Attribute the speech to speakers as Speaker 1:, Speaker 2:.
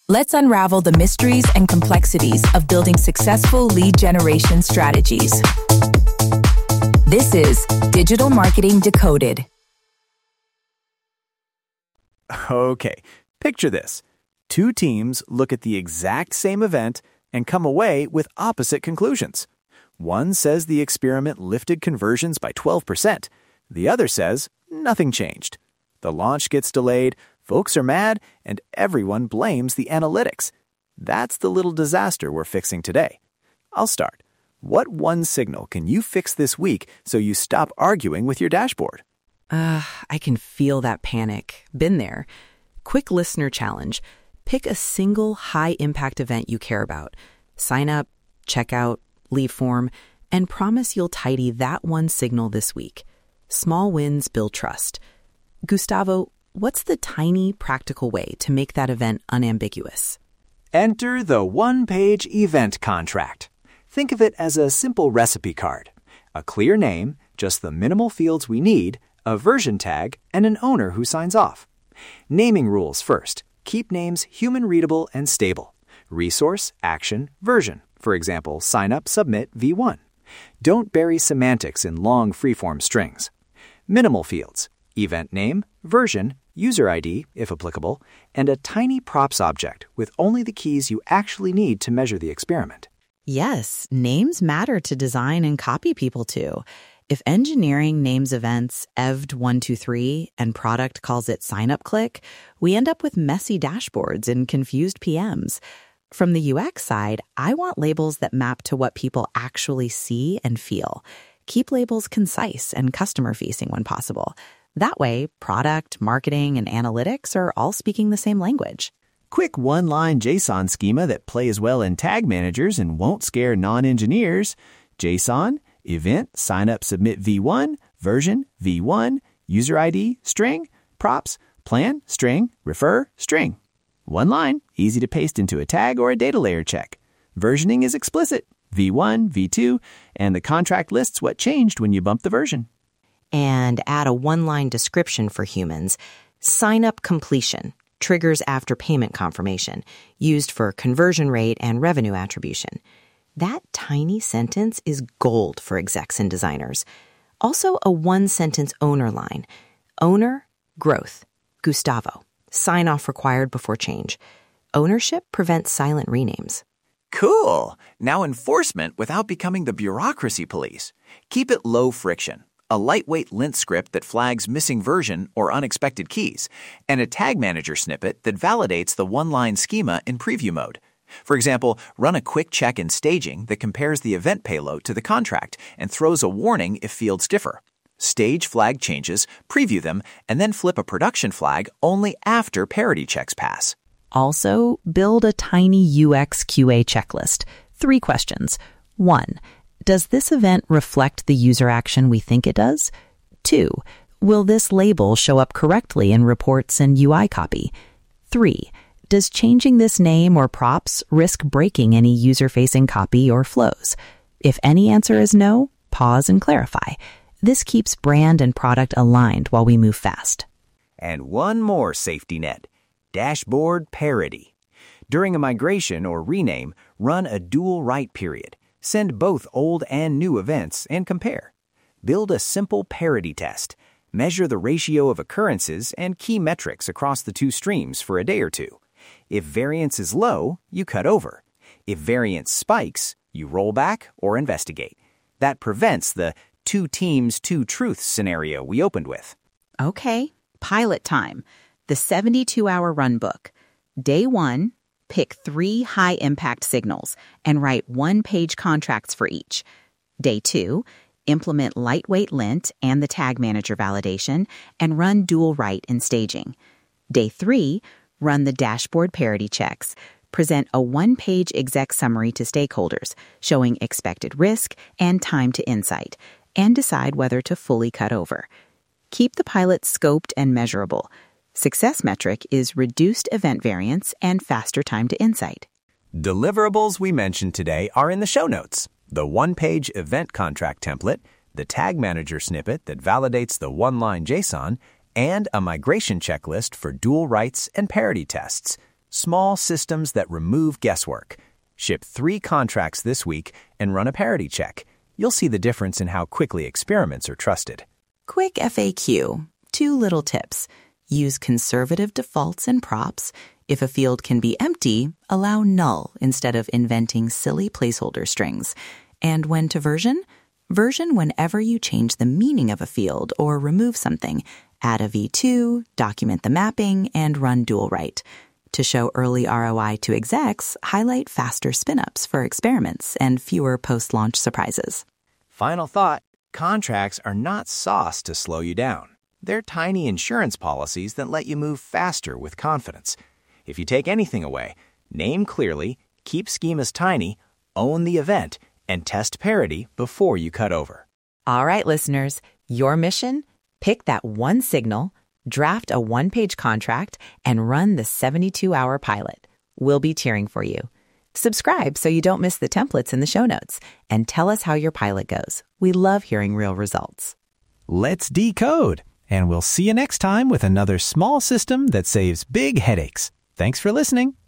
Speaker 1: Let's unravel the mysteries and complexities of building successful lead generation strategies. This is Digital Marketing Decoded.
Speaker 2: Okay, picture this. Two teams look at the exact same event and come away with opposite conclusions. One says the experiment lifted conversions by 12%. The other says nothing changed. The launch gets delayed, folks are mad, and everyone blames the analytics. That's the little disaster we're fixing today. I'll start. What one signal can you fix this week so you stop arguing with your dashboard?
Speaker 3: I can feel that panic. Been there. Quick listener challenge. Pick a single high-impact event you care about. Sign up, check out, leave form, and promise you'll tidy that one signal this week. Small wins build trust. Gustavo, what's the tiny, practical way to make that event unambiguous?
Speaker 2: Enter the one-page event contract. Think of it as a simple recipe card. A clear name, just the minimal fields we need, a version tag, and an owner who signs off. Naming rules first. Keep names human-readable and stable. Resource, action, version. For example, sign up, submit, V1. Don't bury semantics in long freeform strings. Minimal fields. Event name, version, user ID, if applicable, and a tiny props object with only the keys you actually need to measure the experiment.
Speaker 3: Yes, names matter to design and copy people too. If engineering names events EVD123 and product calls it sign up click, we end up with messy dashboards and confused PMs. From the UX side, I want labels that map to what people actually see and feel. Keep labels concise and customer-facing when possible. That way, product, marketing, and analytics are all speaking the same language.
Speaker 2: Quick one-line JSON schema that plays well in tag managers and won't scare non-engineers. JSON, event, sign up, submit V1, version, V1, user ID, string, props, plan, string, refer, string. One line, easy to paste into a tag or a data layer check. Versioning is explicit, V1, V2, and the contract lists what changed when you bump the version.
Speaker 4: And add a one-line description for humans. Sign-up completion, triggers after payment confirmation, used for conversion rate and revenue attribution. That tiny sentence is gold for execs and designers. Also a one-sentence owner line. Owner, growth, Gustavo. Sign-off required before change. Ownership prevents silent renames.
Speaker 2: Cool! Now enforcement without becoming the bureaucracy police. Keep it low friction. A lightweight lint script that flags missing version or unexpected keys, and a tag manager snippet that validates the one-line schema in preview mode. For example, run a quick check in staging that compares the event payload to the contract and throws a warning if fields differ. Stage flag changes, preview them, and then flip a production flag only after parity checks pass.
Speaker 3: Also, build a tiny UX QA checklist. 3 questions. 1. Does this event reflect the user action we think it does? 2. Will this label show up correctly in reports and UI copy? 3. Does changing this name or props risk breaking any user-facing copy or flows? If any answer is no, pause and clarify. This keeps brand and product aligned while we move fast.
Speaker 2: And one more safety net. Dashboard parity. During a migration or rename, run a dual write period. Send both old and new events and compare. Build a simple parity test. Measure the ratio of occurrences and key metrics across the two streams for a day or two. If variance is low, you cut over. If variance spikes, you roll back or investigate. That prevents the two teams, two truths scenario we opened with.
Speaker 5: Okay, pilot time. The 72-hour run book. Day 1, pick 3 high-impact signals and write one-page contracts for each. Day 2, implement lightweight lint and the tag manager validation and run dual write in staging. Day 3, run the dashboard parity checks. Present a one-page exec summary to stakeholders showing expected risk and time to insight, and decide whether to fully cut over. Keep the pilot scoped and measurable. Success metric is reduced event variance and faster time to insight.
Speaker 2: Deliverables we mentioned today are in the show notes. The one-page event contract template, the tag manager snippet that validates the one-line JSON, and a migration checklist for dual writes and parity tests. Small systems that remove guesswork. Ship 3 contracts this week and run a parity check. You'll see the difference in how quickly experiments are trusted.
Speaker 3: Quick FAQ. 2 little tips. Use conservative defaults and props. If a field can be empty, allow null instead of inventing silly placeholder strings. And when to version? Version whenever you change the meaning of a field or remove something. Add a V2, document the mapping, and run dual write. To show early ROI to execs, highlight faster spin-ups for experiments and fewer post-launch surprises.
Speaker 2: Final thought, contracts are not sauce to slow you down. They're tiny insurance policies that let you move faster with confidence. If you take anything away, name clearly, keep schemas tiny, own the event, and test parity before you cut over.
Speaker 3: All right, listeners, your mission? Pick that one signal, draft a 1-page contract, and run the 72-hour pilot. We'll be cheering for you. Subscribe so you don't miss the templates in the show notes, and tell us how your pilot goes. We love hearing real results.
Speaker 6: Let's decode, and we'll see you next time with another small system that saves big headaches. Thanks for listening.